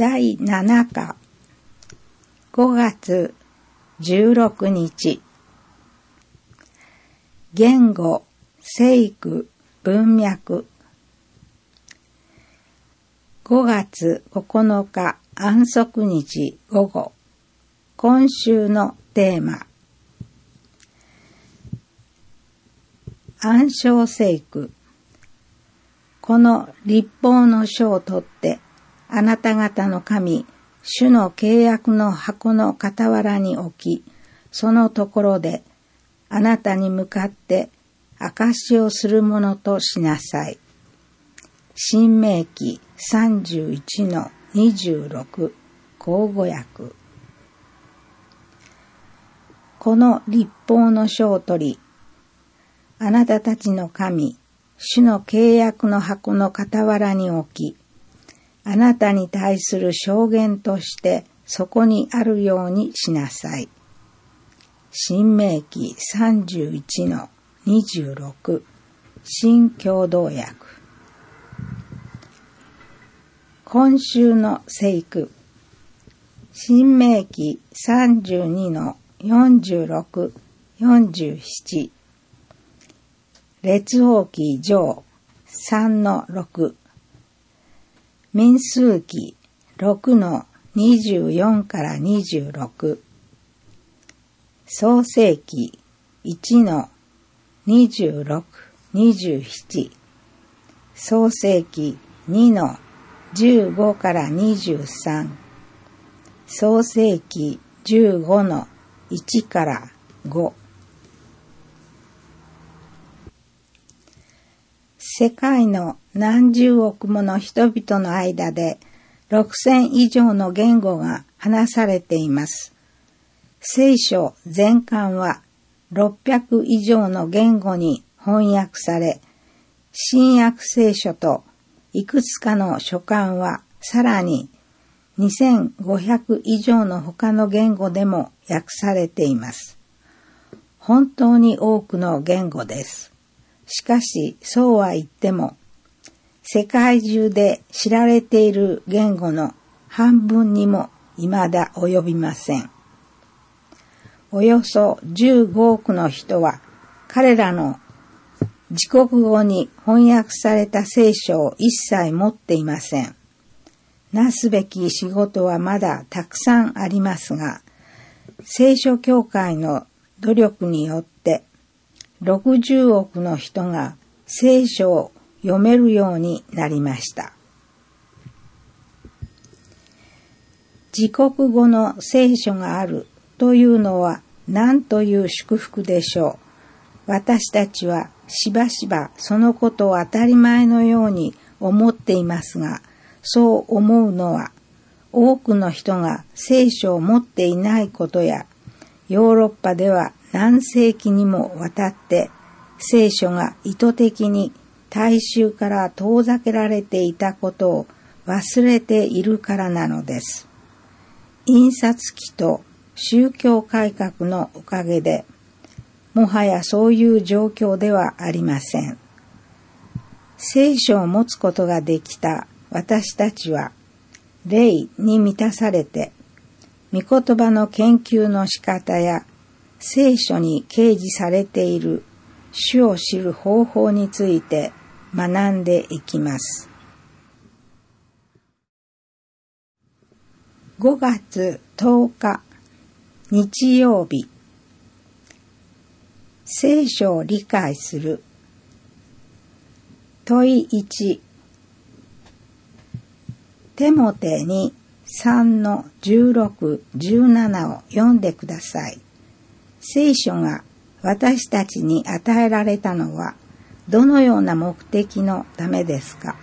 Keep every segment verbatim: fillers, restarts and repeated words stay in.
だいななかごがつじゅうろくにち言語、聖句、文脈ごがつここのか安息日午後今週のテーマ暗唱聖句この律法の書を取ってあなた方の神主の契約の箱の傍らに置きそのところであなたに向かって証しをするものとしなさい。新明記さんじゅういちのにじゅうろく口語訳この律法の書を取りあなたたちの神主の契約の箱の傍らに置きあなたに対する証言としてそこにあるようにしなさい。新明記さんじゅういちのにじゅうろく新共同訳今週の聖句新明記さんじゅうにのよんじゅうろく、よんじゅうなな列王記上さんのろく民数記ろくのにじゅうよんからにじゅうろく創世記いちのにじゅうろく、にじゅうなな創世記にのじゅうごからにじゅうさん創世記じゅうごのいちからご世界の何十億もの人々の間でろくせん以上の言語が話されています。聖書全巻はろっぴゃく以上の言語に翻訳され、新約聖書といくつかの書簡はさらににせんごひゃく以上の他の言語でも訳されています。本当に多くの言語です。しかしそうは言っても世界中で知られている言語の半分にも未だ及びません。およそじゅうごおくの人は彼らの自国語に翻訳された聖書を一切持っていません。なすべき仕事はまだたくさんありますが、聖書協会の努力によってろくじゅうおくの人が聖書を読めるようになりました。自国語の聖書があるというのは何という祝福でしょう。私たちはしばしばそのことを当たり前のように思っていますが、そう思うのは多くの人が聖書を持っていないことや、ヨーロッパでは何世紀にもわたって聖書が意図的に大衆から遠ざけられていたことを忘れているからなのです。印刷機と宗教改革のおかげで、もはやそういう状況ではありません。聖書を持つことができた私たちは、霊に満たされて、御言葉の研究の仕方や、聖書に掲示されている主を知る方法について学んでいきます。ごがつとおか日曜日聖書を理解する問いいちテモテにさんのじゅうろく、じゅうななを読んでください。聖書が私たちに与えられたのはどのような目的のためですか？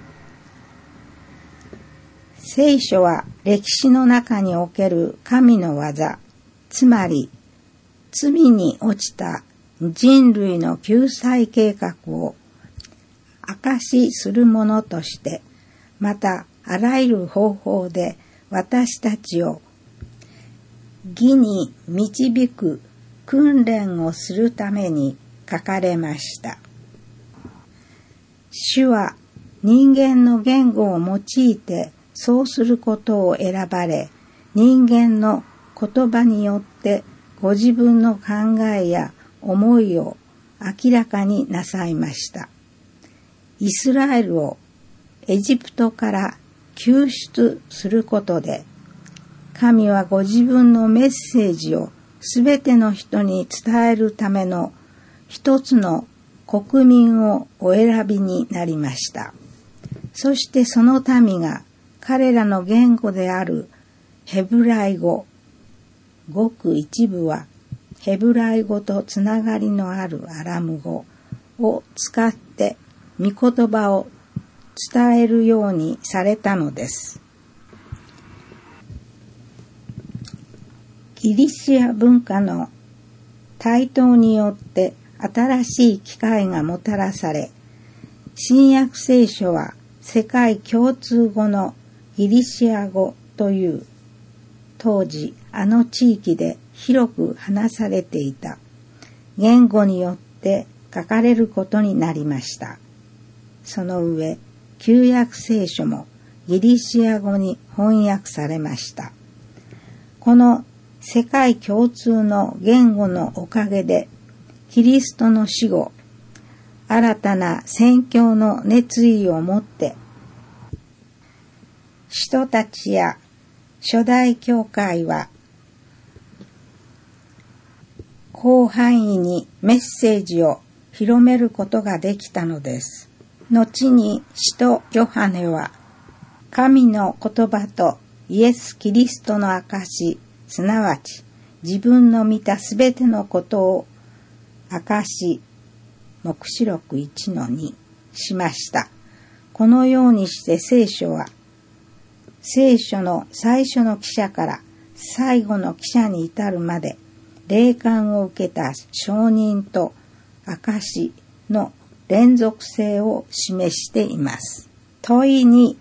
聖書は歴史の中における神の技、つまり罪に落ちた人類の救済計画を証しするものとして、またあらゆる方法で私たちを義に導く訓練をするために書かれました。主は人間の言語を用いてそうすることを選ばれ、人間の言葉によってご自分の考えや思いを明らかになさいました。イスラエルをエジプトから救出することで、神はご自分のメッセージをすべての人に伝えるための一つの国民をお選びになりました。そしてその民が彼らの言語であるヘブライ語、ごく一部はヘブライ語とつながりのあるアラム語を使って御言葉を伝えるようにされたのです。ギリシア文化の台頭によって新しい機会がもたらされ、新約聖書は世界共通語のギリシア語という当時あの地域で広く話されていた言語によって書かれることになりました。その上、旧約聖書もギリシア語に翻訳されました。この世界共通の言語のおかげで、キリストの死後、新たな宣教の熱意を持って、人たちや初代教会は、広範囲にメッセージを広めることができたのです。後に使徒ヨハネは、神の言葉とイエス・キリストの証、すなわち自分の見たすべてのことを証し、黙示録 いちのに しました。このようにして聖書は、聖書の最初の記者から最後の記者に至るまで、霊感を受けた証人と証の連続性を示しています。問いに、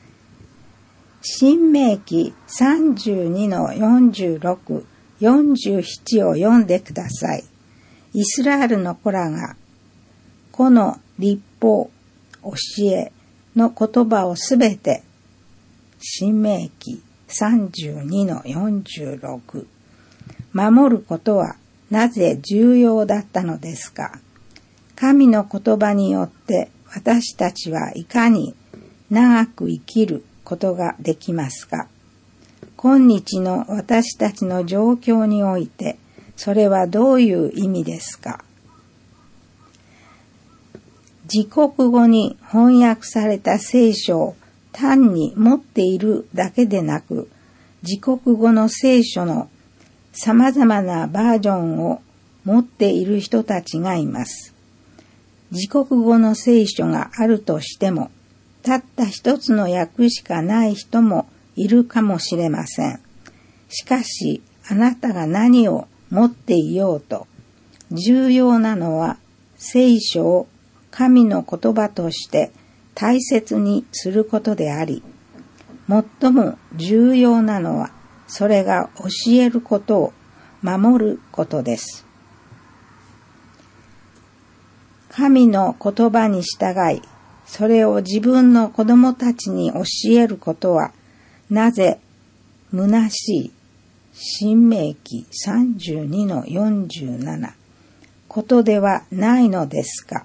申命記さんじゅうにのよんじゅうろく、よんじゅうななを読んでください。イスラエルの子らが、この律法、教えの言葉をすべて、申命記さんじゅうにのよんじゅうろく、守ることはなぜ重要だったのですか？神の言葉によって私たちはいかに長く生きることができますか？今日の私たちの状況において、それはどういう意味ですか？自国語に翻訳された聖書を単に持っているだけでなく、自国語の聖書の様々なバージョンを持っている人たちがいます。自国語の聖書があるとしても、たった一つの訳しかない人もいるかもしれません。しかし、あなたが何を持っていようと、重要なのは聖書を神の言葉として大切にすることであり、最も重要なのはそれが教えることを守ることです。神の言葉に従い、それを自分の子供たちに教えることは、なぜ虚しい申命記さんじゅうにのよんじゅうななことではないのですか？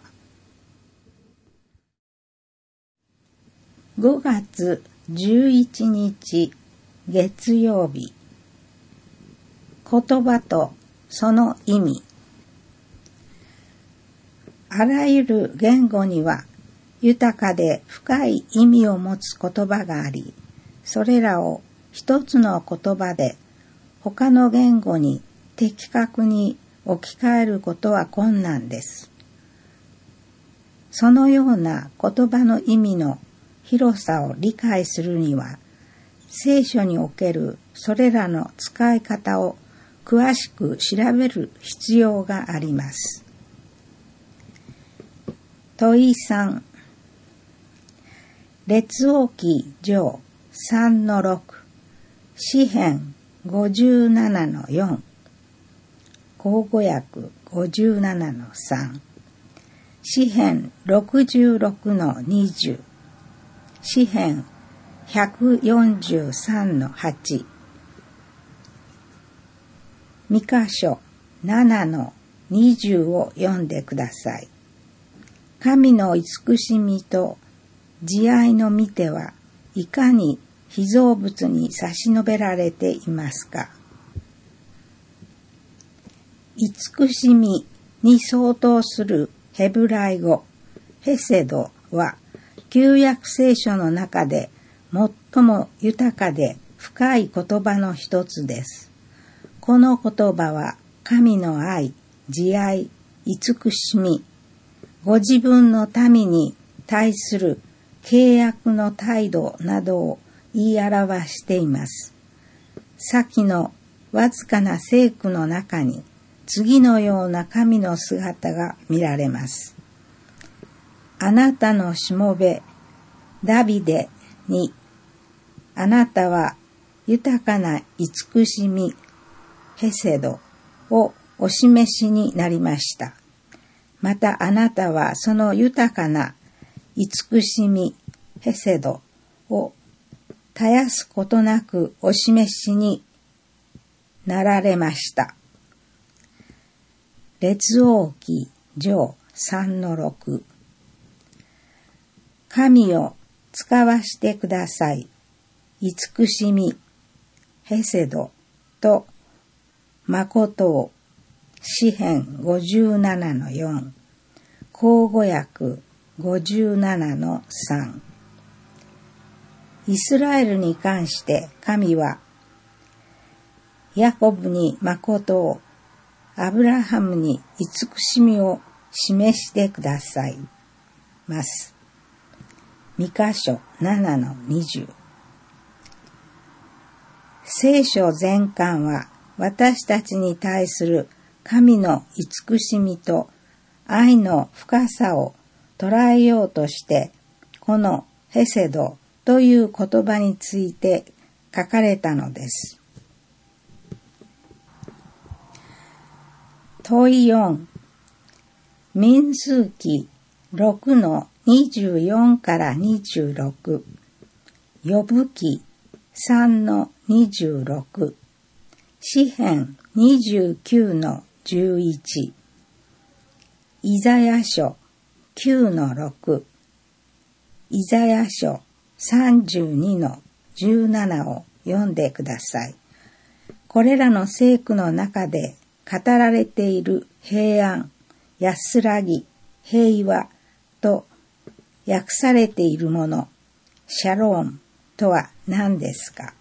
ごがつじゅういちにち月曜日、言葉とその意味。あらゆる言語には豊かで深い意味を持つ言葉があり、それらを一つの言葉で他の言語に的確に置き換えることは困難です。そのような言葉の意味の広さを理解するには、聖書におけるそれらの使い方を詳しく調べる必要があります。問いさん、列王記上さんのろく、詩編ごじゅうななのよん、口語訳ごじゅうななのさん、詩編ろくじゅうろくのにじゅう、詩編ひゃくよんじゅうさんのはち、ミカ書ななのにじゅうを読んでください。神の慈しみと慈愛の御手はいかに被造物に差し伸べられていますか。慈しみに相当するヘブライ語ヘセドは旧約聖書の中で最も豊かで深い言葉の一つです。この言葉は神の愛、慈愛、慈しみ、ご自分の民に対する契約の態度などを言い表しています。先のわずかな聖句の中に次のような神の姿が見られます。あなたのしもべダビデにあなたは豊かな慈しみヘセドをお示しになりました。またあなたはその豊かな慈しみヘセドを絶やすことなくお示しになられました。列王記上さんのろく、神を使わしてください。慈しみヘセドと誠を詩編ごじゅうななのよん、口語訳ごじゅうななのさん。イスラエルに関して神は、ヤコブに誠を、アブラハムに慈しみを示してくださいます。ミカ書ななのにじゅう。聖書全巻は私たちに対する神の慈しみと愛の深さを捉えようとして、このヘセドという言葉について書かれたのです。問いよん、民数記ろくのにじゅうよんからにじゅうろく、ヨブ記さんのにじゅうろく、詩編にじゅうきゅうのじゅういち、イザヤ書きゅうのろく、イザヤ書さんじゅうにのじゅうななを読んでください。これらの聖句の中で語られている平安、安らぎ、平和と訳されているもの、シャロームとは何ですか？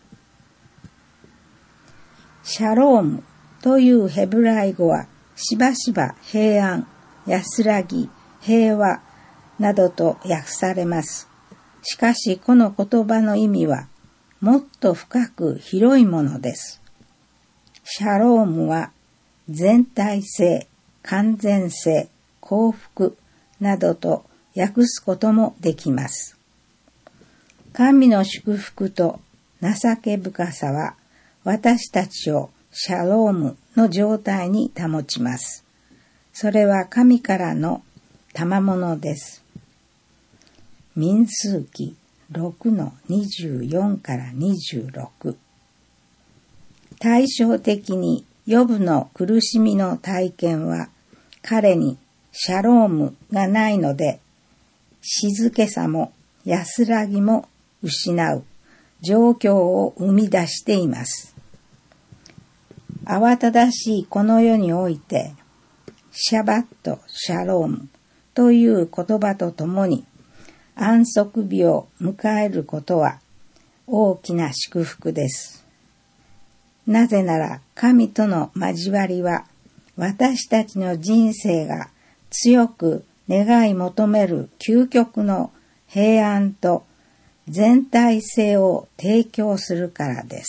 シャロームというヘブライ語はしばしば平安、安らぎ、平和などと訳されます。しかしこの言葉の意味はもっと深く広いものです。シャロームは全体性、完全性、幸福などと訳すこともできます。神の祝福と情け深さは私たちをシャロームの状態に保ちます。それは神からの賜物です。民数記ろくのにじゅうよんからにじゅうろく。対照的にヨブの苦しみの体験は彼にシャロームがないので、静けさも安らぎも失う状況を生み出しています。慌ただしいこの世において、シャバット・シャロームという言葉とともに安息日を迎えることは大きな祝福です。なぜなら神との交わりは私たちの人生が強く願い求める究極の平安と全体性を提供するからです。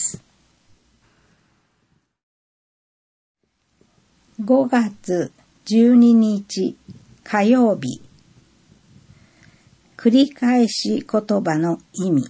ごがつじゅうににち火曜日。繰り返し言葉の意味。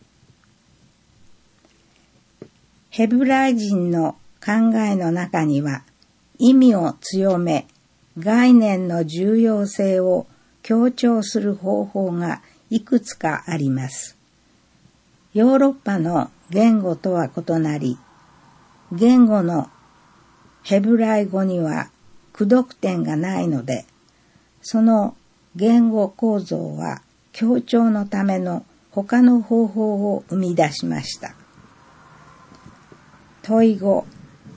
ヘブライ人の考えの中には意味を強め、概念の重要性を強調する方法がいくつかあります。 ヨーロッパの言語とは異なり、言語のヘブライ語には句読点がないので、その言語構造は強調のための他の方法を生み出しました。問いご。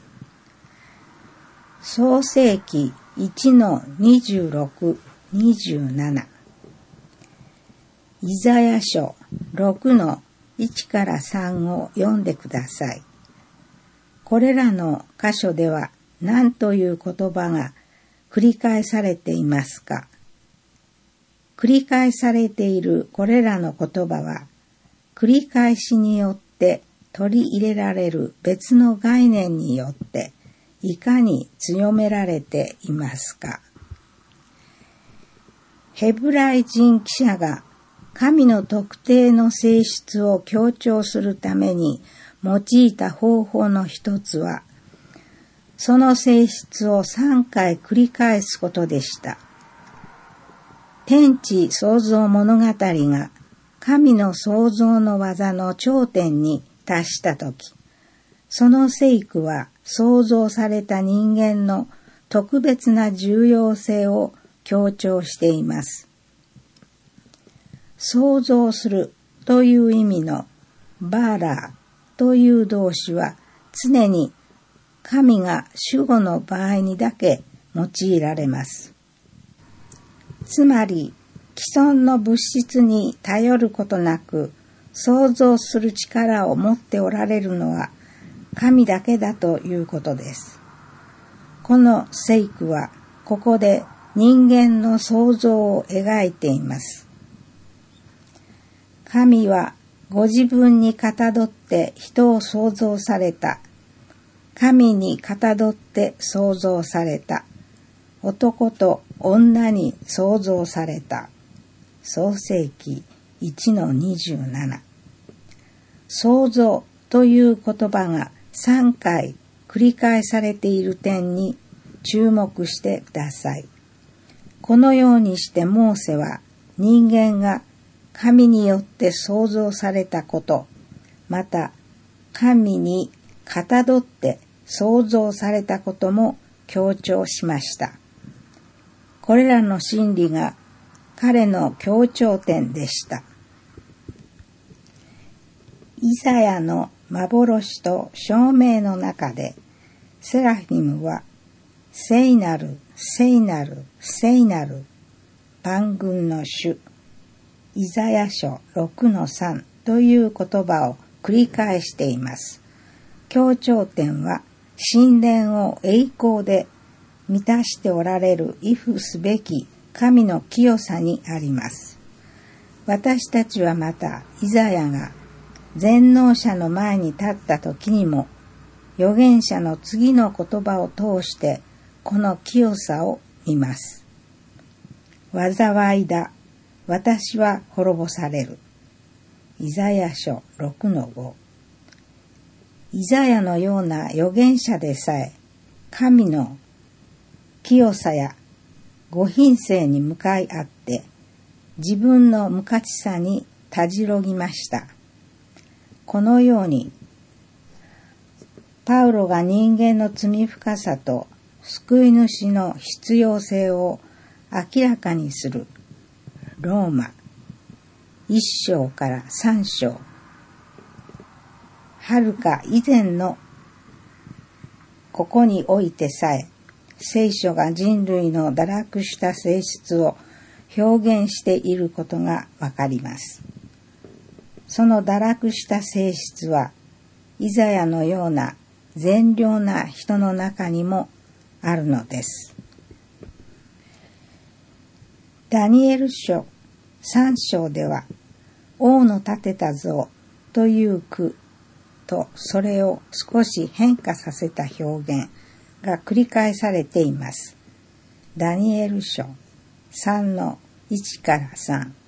創世記いちのにじゅうろく、にじゅうなな。イザヤ書ろくのいちからさんを読んでください。これらの箇所では何という言葉が繰り返されていますか？繰り返されているこれらの言葉は、繰り返しによって取り入れられる別の概念によっていかに強められていますか？ヘブライ人記者が神の特定の性質を強調するために用いた方法の一つは、その性質をさんかい繰り返すことでした。天地創造物語が神の創造の技の頂点に達したとき、その聖句は創造された人間の特別な重要性を強調しています。創造するという意味のバーラーという動詞は常に神が主語の場合にだけ用いられます。つまり既存の物質に頼ることなく創造する力を持っておられるのは神だけだということです。この聖句はここで人間の創造を描いています。神はご自分にかたどって人を創造された。神にかたどって創造された。男と女に創造された。創世記いちのにじゅうなな。創造という言葉がさんかい繰り返されている点に注目してください。このようにしてモーセは人間が神によって創造されたこと、また神にかたどって創造されたことも強調しました。これらの真理が彼の強調点でした。イザヤの幻と証明の中で、セラフィムは聖なる、聖なる、聖なる万軍の主、イザヤ書ろくのさんという言葉を繰り返しています。強調点は神殿を栄光で満たしておられる畏怖すべき神の清さにあります。私たちはまたイザヤが全能者の前に立った時にも預言者の次の言葉を通してこの清さを見ます。災いだ。私は滅ぼされる。イザヤ書ろくのご。イザヤのような預言者でさえ、神の清さやご品性に向かい合って、自分の無価値さにたじろぎました。このように、パウロが人間の罪深さと救い主の必要性を明らかにするローマ一章から三章、はるか以前のここにおいてさえ、聖書が人類の堕落した性質を表現していることがわかります。その堕落した性質は、イザヤのような善良な人の中にもあるのです。ダニエル書さん章では、王の建てた像という句とそれを少し変化させた表現が繰り返されています。ダニエル書さんのいちからさん。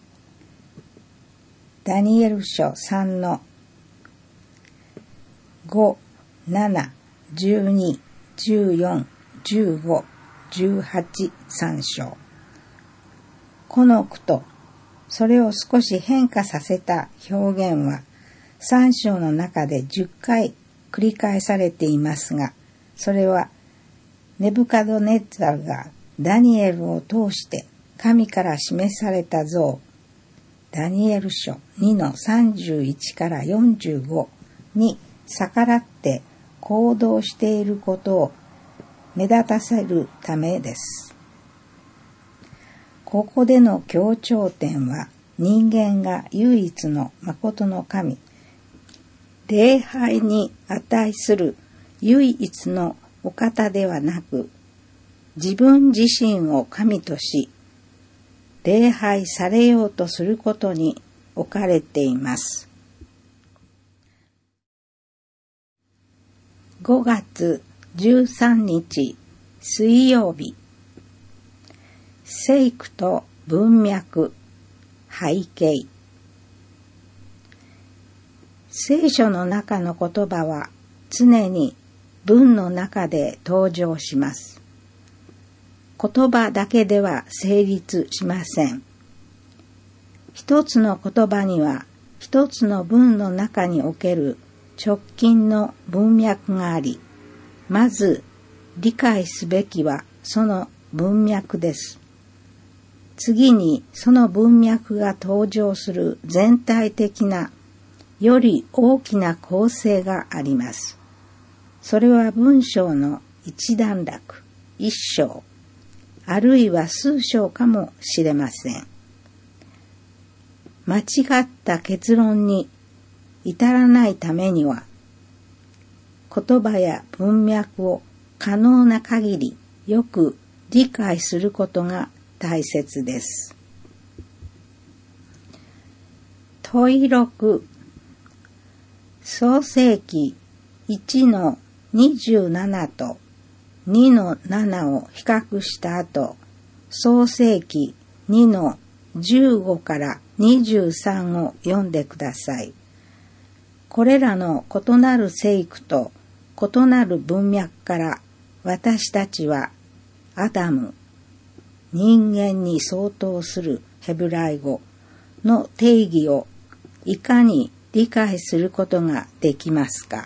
ダニエル書さんのご、なな、じゅうに、じゅうよん、じゅうご、じゅうはち、さん章。この句とそれを少し変化させた表現はさん章の中でじゅっかい繰り返されていますが、それはネブカドネッザルがダニエルを通して神から示された像、ダニエル書にのさんじゅういちからよんじゅうごに逆らって行動していることを目立たせるためです。ここでの強調点は、人間が唯一の誠の神、礼拝に値する唯一のお方ではなく、自分自身を神とし、礼拝されようとすることに置かれています。ごがつじゅうさんにち水曜日、聖句と文脈、背景。聖書の中の言葉は常に文の中で登場します。言葉だけでは成立しません。一つの言葉には一つの文の中における直近の文脈があり、まず理解すべきはその文脈です。次にその文脈が登場する全体的なより大きな構成があります。それは文章の一段落、一章、あるいは数章かもしれません。間違った結論に至らないためには、言葉や文脈を可能な限りよく理解することが大切です。問ろく、創世記いちのにじゅうななとにのななを比較した後、創世記にのじゅうごからにじゅうさんを読んでください。これらの異なる聖句と異なる文脈から私たちはアダム、人間に相当するヘブライ語の定義をいかに理解することができますか？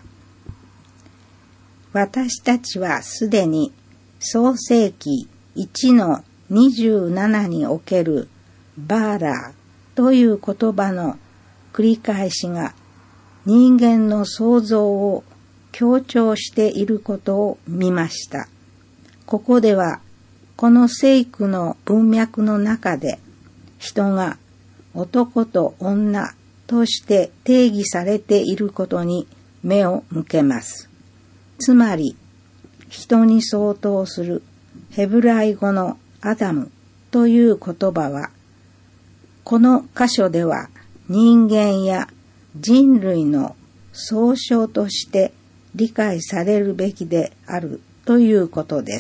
私たちはすでに創世記いちのにじゅうななにおけるバーラーという言葉の繰り返しが人間の創造を強調していることを見ました。ここではこの聖句の文脈の中で人が男と女として定義されていることに目を向けます。つまり人に相当するヘブライ語のアダムという言葉はこの箇所では人間や人類の総称として理解されるべきであるということです。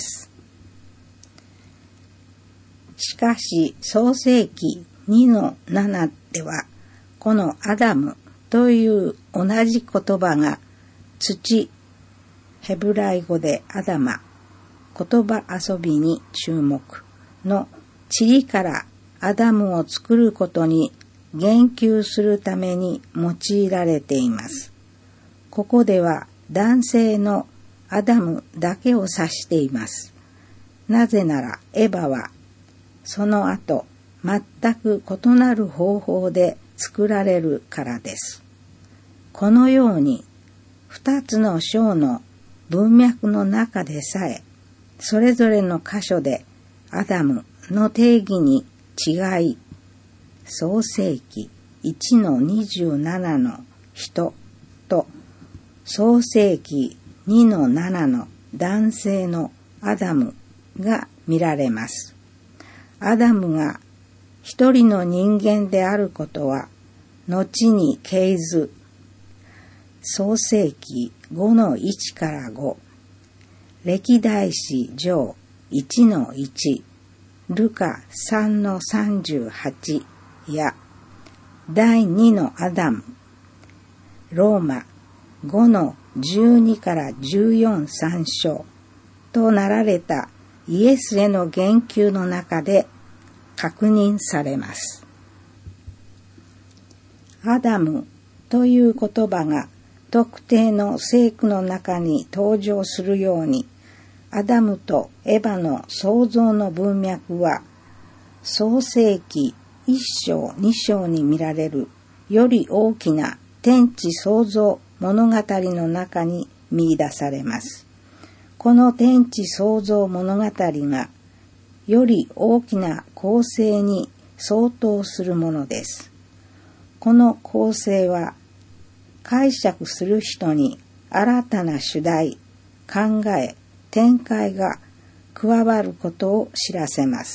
しかし創世記にのななではこのアダムという同じ言葉が土、ヘブライ語でアダマ、言葉遊びに注目の塵からアダムを作ることに言及するために用いられています。ここでは男性のアダムだけを指しています。なぜならエバはその後全く異なる方法で作られるからです。このように二つの章の文脈の中でさえそれぞれの箇所でアダムの定義に違い、創世記いちのにじゅうななの人と創世記にのななの男性のアダムが見られます。アダムが一人の人間であることは後に記図、創世記ごのいちからご、歴代史上いちのいち、ルカさんのさんじゅうはちやだいにのアダム、ローマごのじゅうにからじゅうよん参照となられたイエスへの言及の中で確認されます。アダムという言葉が特定の聖句の中に登場するように、アダムとエバの創造の文脈は、創世記一章二章に見られるより大きな天地創造物語の中に見出されます。この天地創造物語がより大きな構成に相当するものです。この構成は解釈する人に新たな主題、考え、展開が加わることを知らせます。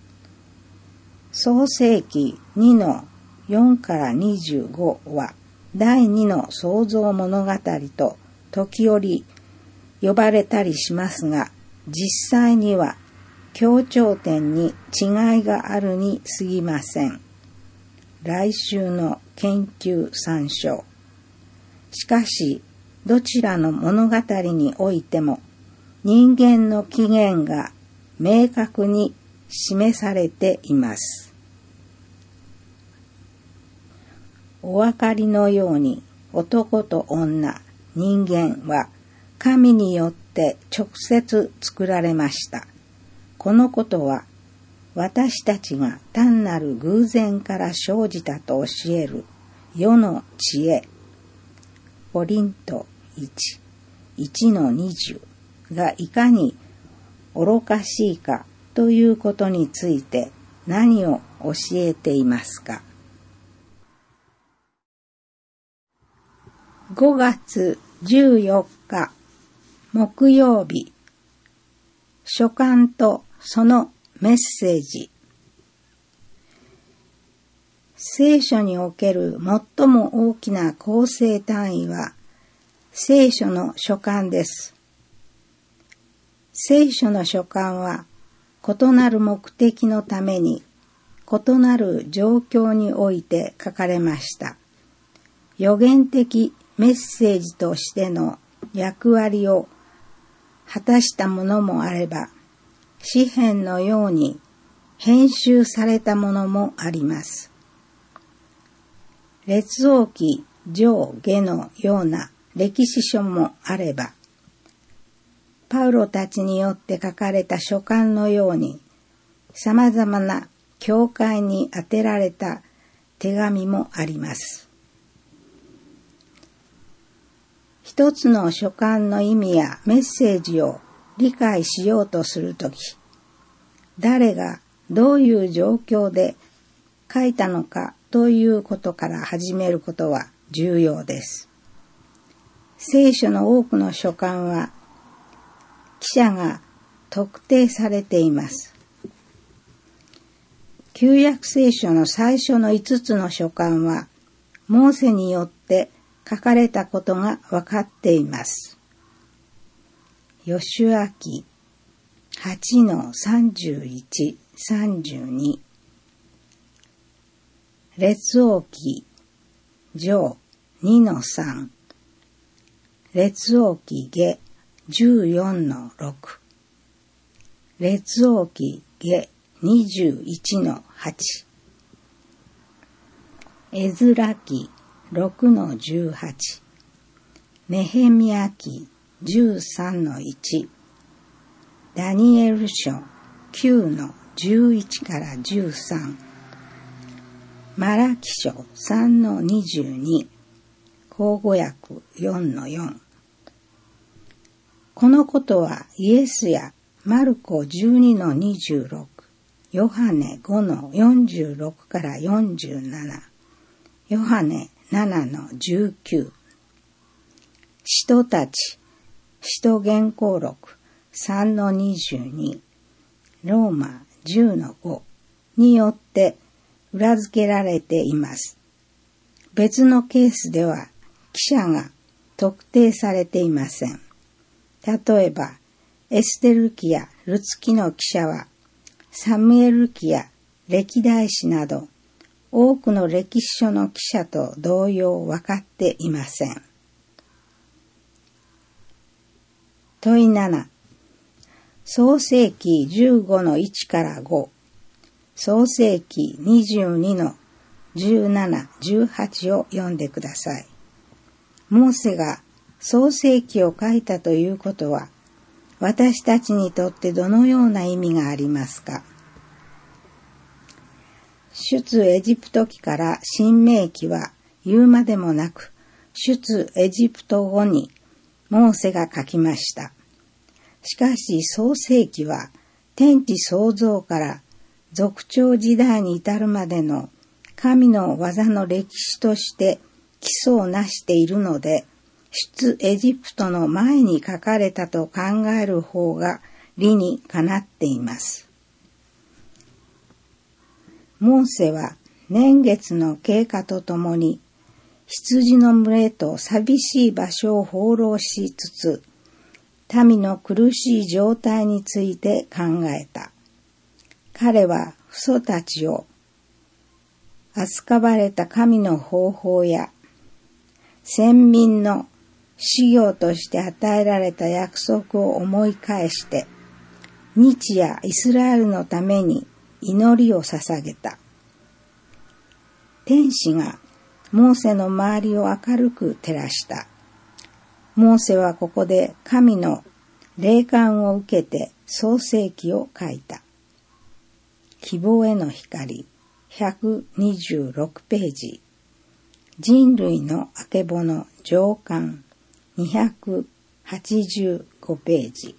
創世記にのよんからにじゅうごは第二の創造物語と時折呼ばれたりしますが、実際には強調点に違いがあるに過ぎません。来週の研究参照。しかし、どちらの物語においても、人間の起源が明確に示されています。お分かりのように、男と女、人間は神によって直接作られました。このことは、私たちが単なる偶然から生じたと教える世の知恵、コリントいち、いちのにじゅうがいかに愚かしいかということについて何を教えていますか。ごがつじゅうよっか木曜日、書簡とそのメッセージ。聖書における最も大きな構成単位は聖書の書簡です。聖書の書簡は異なる目的のために異なる状況において書かれました。予言的メッセージとしての役割を果たしたものもあれば、詩編のように編集されたものもあります。列王記上下のような歴史書もあれば、パウロたちによって書かれた書簡のように、様々な教会に宛てられた手紙もあります。一つの書簡の意味やメッセージを理解しようとするとき、誰がどういう状況で書いたのかということから始めることは重要です。聖書の多くの書簡は記者が特定されています。旧約聖書の最初のいつつの書簡はモーセによって書かれたことがわかっています。ヨシュア記はちのさんじゅういち、さんじゅうに、列王記上にのさん、列王記下じゅうよんのろく、列王記下にじゅういちのはち、エズラ記ろくのじゅうはち、ネヘミヤ記じゅうさんのいち、ダニエル書きゅうのじゅういちからじゅうさん、マラキ書さんのにじゅうに、口語訳よんのよん。このことはイエスやマルコじゅうにのにじゅうろく、ヨハネごのよんじゅうろくからよんじゅうなな、ヨハネななのじゅうきゅう、使徒たち、使徒言行録さんのにじゅうに、ローマじゅうのごによって裏付けられています。別のケースでは記者が特定されていません。例えば、エステル記やルツ記の記者は、サムエル記や歴代史など、多くの歴史書の記者と同様分かっていません。問いなな、創世記じゅうごのいちからご、創世記にじゅうにのじゅうなな、じゅうはちを読んでください。モーセが創世記を書いたということは、私たちにとってどのような意味がありますか？出エジプト記から新明記は言うまでもなく、出エジプト後にモーセが書きました。しかし創世記は天地創造から族長時代に至るまでの神の技の歴史として基礎をなしているので、出エジプトの前に書かれたと考える方が理にかなっています。モーセは年月の経過とともに羊の群れと寂しい場所を放浪しつつ、民の苦しい状態について考えた。彼は父祖たちを扱われた神の方法や先民の修行として与えられた約束を思い返して、日夜イスラエルのために祈りを捧げた。天使がモーセの周りを明るく照らした。モーセはここで神の霊感を受けて創世記を書いた。希望への光ひゃくにじゅうろくページ。人類のあけぼの上巻にひゃくはちじゅうごページ。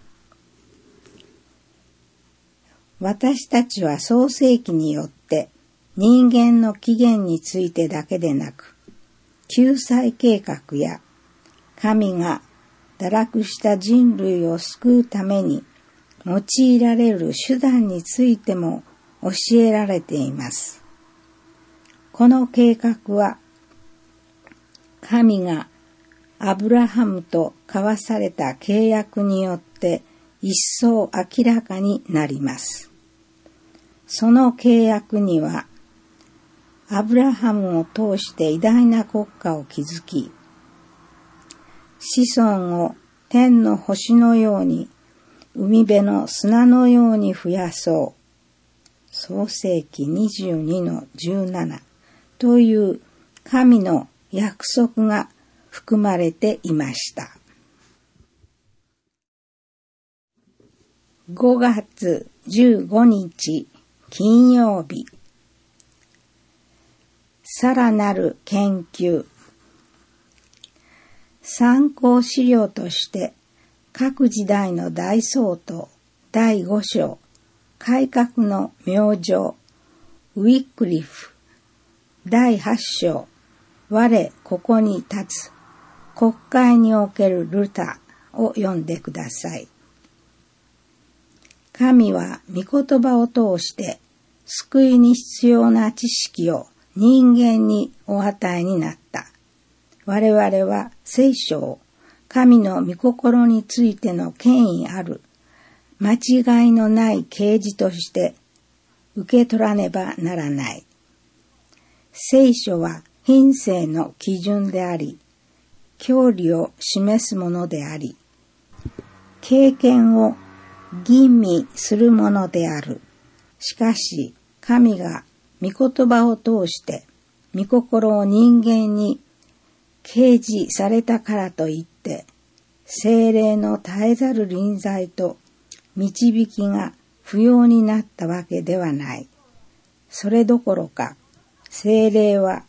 私たちは創世記によって人間の起源についてだけでなく、救済計画や神が堕落した人類を救うために用いられる手段についても教えられています。この計画は、神がアブラハムと交わされた契約によって一層明らかになります。その契約には、アブラハムを通して偉大な国家を築き、子孫を天の星のように、海辺の砂のように増やそう。創世記にじゅうにのじゅうななという神の約束が含まれていました。ごがつじゅうごにち金曜日。さらなる研究。参考資料として各時代の大総統だいご章改革の明星ウィックリフだいはち章我ここに立つ国会におけるルターを読んでください。神は御言葉を通して救いに必要な知識を人間にお与えになった。我々は聖書を神の御心についての権威ある間違いのない啓示として受け取らねばならない。聖書は品性の基準であり、教理を示すものであり、経験を吟味するものである。しかし、神が御言葉を通して御心を人間に掲示されたからといって、聖霊の絶えざる臨在と導きが不要になったわけではない。それどころか、聖霊は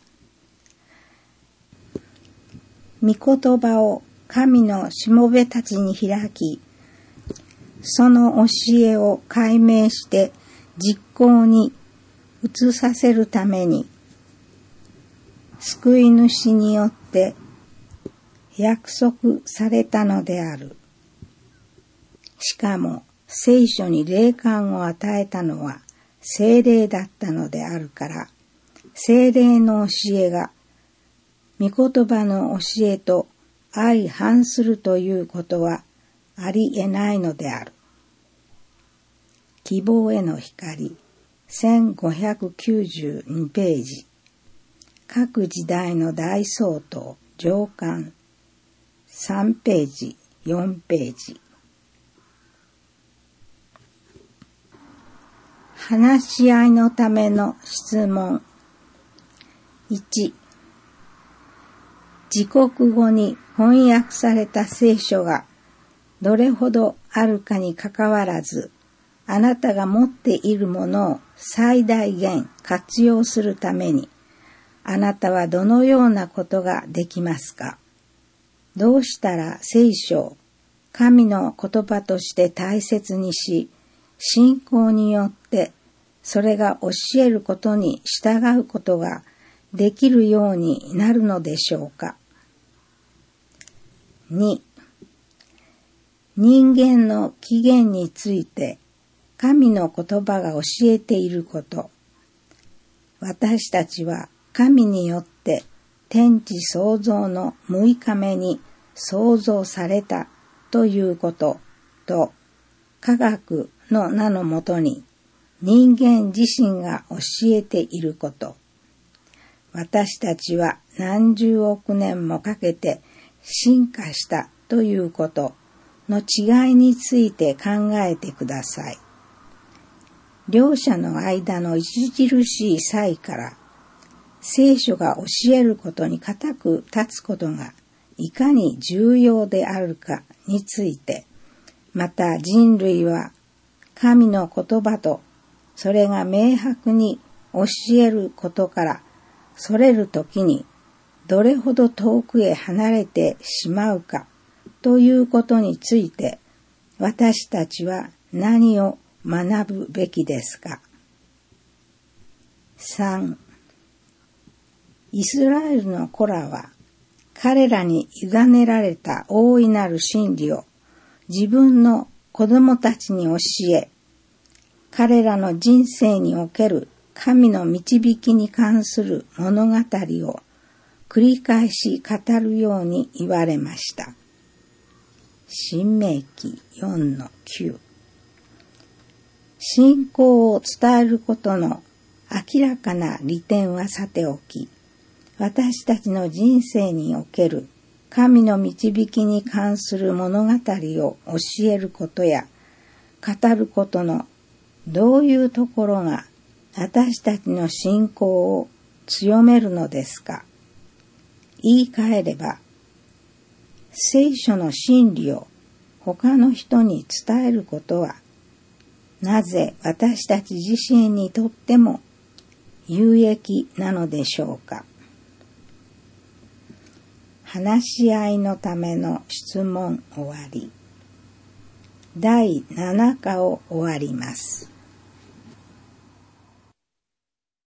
御言葉を神のしもべたちに開き、その教えを解明して実行に移させるために、救い主によって約束されたのである。しかも聖書に霊感を与えたのは聖霊だったのであるから、聖霊の教えが御言葉の教えと相反するということはありえないのである。希望への光せんごひゃくきゅうじゅうにページ。各時代の大総統上巻さんページよんページ。話し合いのための質問いち、自国語に翻訳された聖書がどれほどあるかにかかわらず、あなたが持っているものを最大限活用するために、あなたはどのようなことができますか？どうしたら聖書を神の言葉として大切にし、信仰によってそれが教えることに従うことができるようになるのでしょうか？に、人間の起源について神の言葉が教えていること。私たちは神によって天地創造のむいかめに創造されたということと、科学の名のもとに人間自身が教えていること。私たちは何十億年もかけて進化したということの違いについて考えてください。両者の間の著しい差異から、聖書が教えることに固く立つことがいかに重要であるかについて、また人類は神の言葉とそれが明白に教えることからそれるときにどれほど遠くへ離れてしまうかということについて、私たちは何を学ぶべきですか？さん、イスラエルの子らは彼らに委ねられた大いなる真理を自分の子供たちに教え、彼らの人生における神の導きに関する物語を繰り返し語るように言われました。申命記 よんのきゅう。信仰を伝えることの明らかな利点はさておき、私たちの人生における神の導きに関する物語を教えることや語ることのどういうところが私たちの信仰を強めるのですか？言い換えれば、聖書の真理を他の人に伝えることは、なぜ私たち自身にとっても有益なのでしょうか？話し合いのための質問終わり。だいなな課を終わります。